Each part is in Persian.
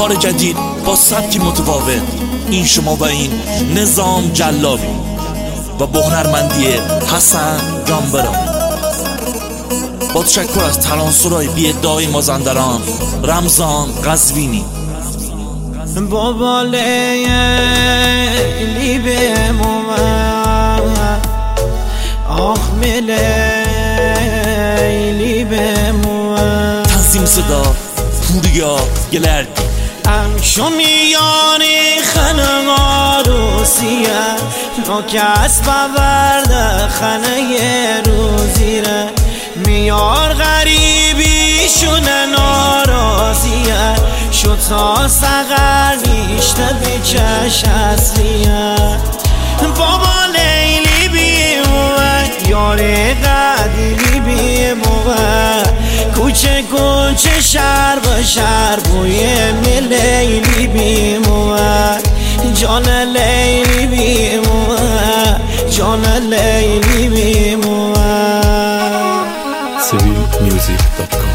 کار جدید با سبکی متفاوت. این شما و این نظام جلابی و با هنرمندی حسن جانبران. با تشکر از ترانسرای بی ادعای مازندران رمضان قزوینی. بابا لیلی به مومن آخ لیلی به مومن. تنظیم صدا پوریا گلردی. امشو میانی خنما روسیه نوکس بورده خنه روزیره میار غریبیشون ناراضیه شد تا سقر نیشته بیچش اصلیه. بابا لیلی بیموه یار قدیمی بیموه کوچه کوچه شهر به شهر بوی لیلی بیموه جان لیلی بیموه جان لیلی بیموه. civilmusic.com.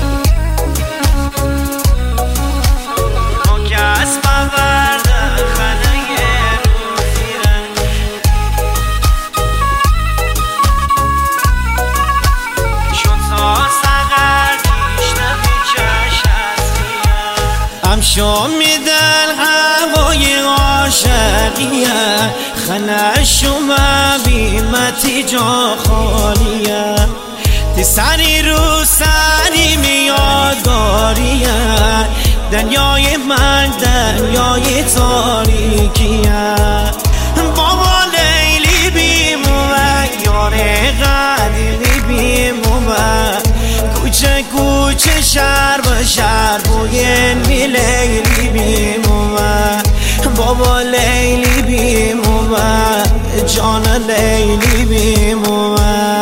امشو میدن هوای عاشقیه خنشو بیمتی جا خالیه تی سری رو سری میادگاریه دنیای من دنیای تاریکیه. بابا لیلی بیموه یار قدیمی بیموه کوچه کوچه شهر به شهر بوی لیلی بیموه. بابا لیلی بیموه جان لیلی بیموه.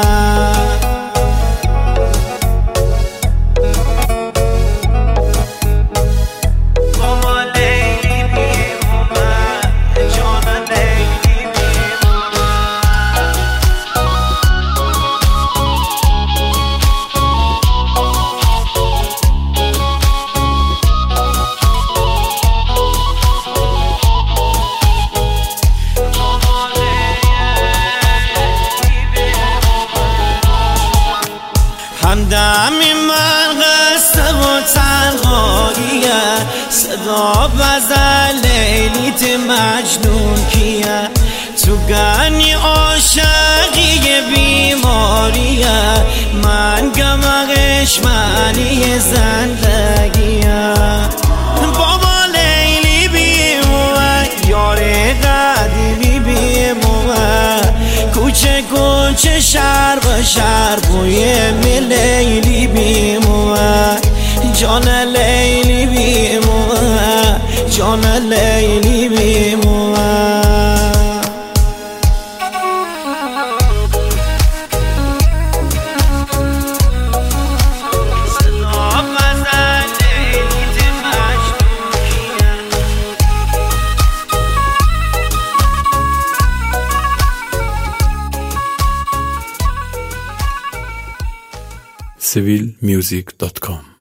همدمی من قصه و تنهاییه صدا بزن لیلیت مجنون کیه تو گنی عاشقی بیماریه من گمقش معنی زندگیه. بابا لیلی بیموه یار قدیمی بیموه کوچه کوچه شهر به شهر بوی لیلی بیموه جان لیلی بیموه جان لیلی بیموه. civilmusic.com